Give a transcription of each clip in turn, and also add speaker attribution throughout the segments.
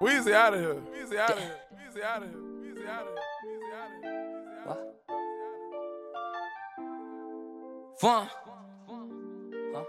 Speaker 1: Weezy out of here. Weezy out of here. Weezy out of here. Weezy out of here. Weezy out of here.
Speaker 2: What? Fun. Huh?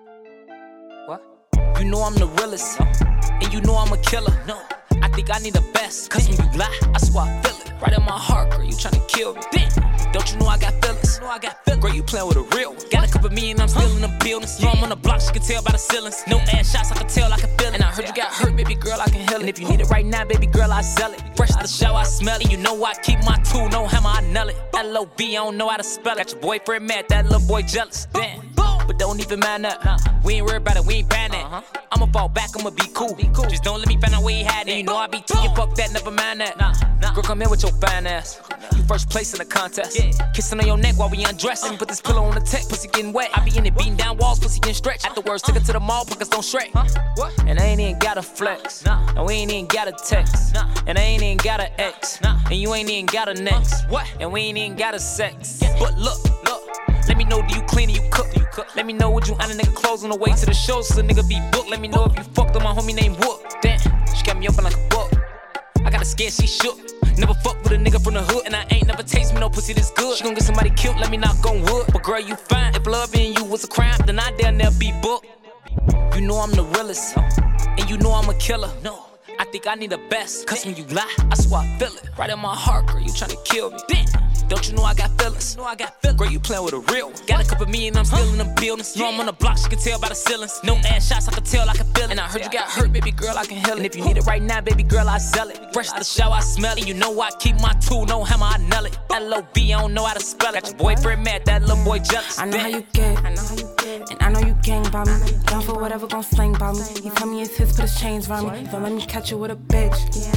Speaker 2: What? You know I'm the realest, and you know I'm a killer. No, I think I need the best, cause when you lie, I swear I feel it. Right in my heart, girl, you tryna kill me. Don't you know I got feelings? Girl, you playin' with a real one. Got a couple million, I'm still in the buildings. Know I'm on the block, she can tell by the ceilings. No ass shots, I can tell, I can feel it. And I heard you got hurt, baby girl, I can heal it. And if you need it right now, baby girl, I sell it. Fresh to the shower, I smell it. You know I keep my tool, no hammer, I nail it. L-O-B, I don't know how to spell it. Got your boyfriend mad, that little boy jealous. Damn. But don't even mind that. We ain't worried about it, we ain't buying that. I'ma fall back, I'ma be cool. Just don't let me find out where he had it. You know I be tweaking, fuck that, never mind that. Girl, come in with your fine ass. You first place in the contest. Kissing on your neck while we undress. Let me put this pillow on the tech, pussy getting wet. I be in it beating down walls, pussy getting stretched. Afterwards, took it to the mall, pockets don't stretch. And I ain't even gotta flex. And we ain't even gotta text. And I ain't even got an ex. And you ain't even got a next. And we ain't even got a sex. But look. Let me know, do you clean or you cook? Let me know, would you iron a nigga clothes on the way to the show so the nigga be booked? Let me know if you fucked up my homie named Wook. Damn, she got me open like a book. I got her scared, she shook. Never fucked with a nigga from the hood, and I ain't never taste me no pussy this good. She gon' get somebody killed, let me knock on wood. But girl, you fine. If loving you was a crime, then I dare never be booked. You know I'm the realest, and you know I'm a killer. No, I think I need the best, cause when you lie, I swear I feel it. Right in my heart, girl, you tryna kill me. Damn. Don't you know I got feelings? Girl, you playin' with a real one. Got a couple million, I'm still in the buildings. Know I'm on the block, she can tell by the ceilings. No ass shots, I can tell, I can feel it. And I heard you got hurt, baby girl, I can heal it. And if you need it right now, baby girl, I sell it. Fresh to the shower, I smell it. You know I keep my tool, no hammer, I nail it. L-O-B, I don't know how to spell it. Got your boyfriend mad, that little boy jealous.
Speaker 3: I know how you get, and I know you gang about me. Down for whatever gon' slang about me. You tell me it's his, put his chains around me. Don't let me catch you with a bitch.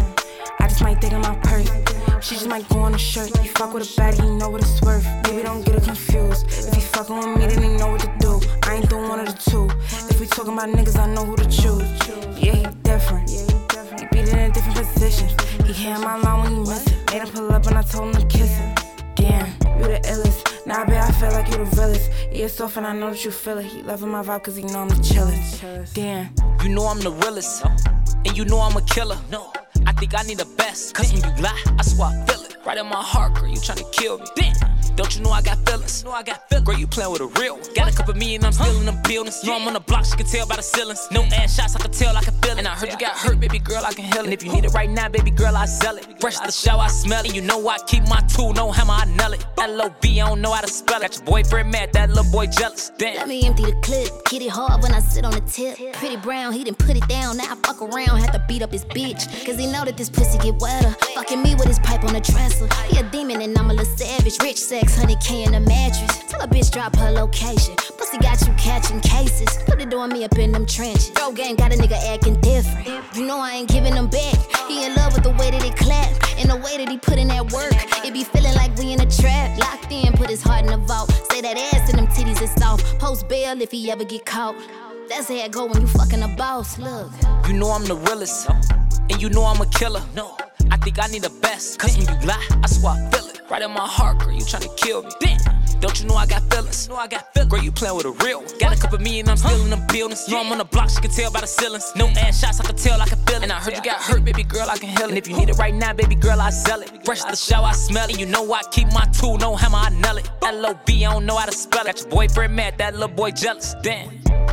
Speaker 3: I just might dig in my purse. She just might go on a shirt. You fuck with a baddie, he know what it's worth. Baby, don't get it confused. If he fucking with me, then he know what to do. I ain't doing one of the two. If we talking about niggas, I know who to choose. Yeah, he different. He beat it in different positions. He hear my line when you miss it. Made him pull up and I told him to kiss him. Damn, you the illest. Nah, babe, I feel like you the realest. Yeah, it's soft and I know that you feel it. He loving my vibe cause he know I'm the chillest. Damn.
Speaker 2: You know I'm the realest, and you know I'm a killer. No, I think I need the best, cause when you lie, I swear I feel it. Right in my heart, girl, you tryna kill me. Damn. Don't you know I got feelings? Girl, you playin' with a real one. Got a couple million, I'm still in the buildings. Know I'm on the block, she can tell by the ceilings. No ass shots, I can tell, I can feel it. And I heard you got hurt, baby girl, I can heal it. And if you need it right now, baby girl, I sell it. Fresh to the shower, I smell it. You know I keep my tool, no hammer, I nail it. L-O-B, I don't know how to spell it. Got your boyfriend mad, that little boy jealous. Damn.
Speaker 4: Let me empty the clip, get it hard when I sit on the tip. Pretty brown, he done put it down, now I fuck around, had to beat up his bitch. Cause he know that this pussy get wetter. Fucking me with his pipe on the dresser. He a demon and I'm a little savage. Rich sex, 100K in the mattress. Tell a bitch drop her location. Pussy got you catching cases. Put it on me up in them trenches. Bro gang got a nigga acting different. You know I ain't giving him back. He in love with the way that it clap and the way that he put in that work. It be feeling like we in a trap. Locked in, put his heart in the vault. Say that ass and them titties is soft. Post bail if he ever get caught. That's how it go when you fucking a boss. Look.
Speaker 2: You know I'm the realest, and you know I'm a killer. No, I think I need the best, cause when you lie, I swear I feel it. Right in my heart, girl, you tryna kill me. Damn. Don't you know I got feelings? Girl, you playin' with a real one. Got a couple million, I'm still in the buildings. Know I'm on the block, she can tell by the ceilings. No ass shots, I can tell, I can feel it. And I heard you got hurt, baby girl, I can heal it. And if you need it right now, baby girl, I sell it. Fresh to the shower, I smell it. You know I keep my tool, no hammer, I nail it. L-O-B, I don't know how to spell it. Got your boyfriend mad, that little boy jealous. Damn.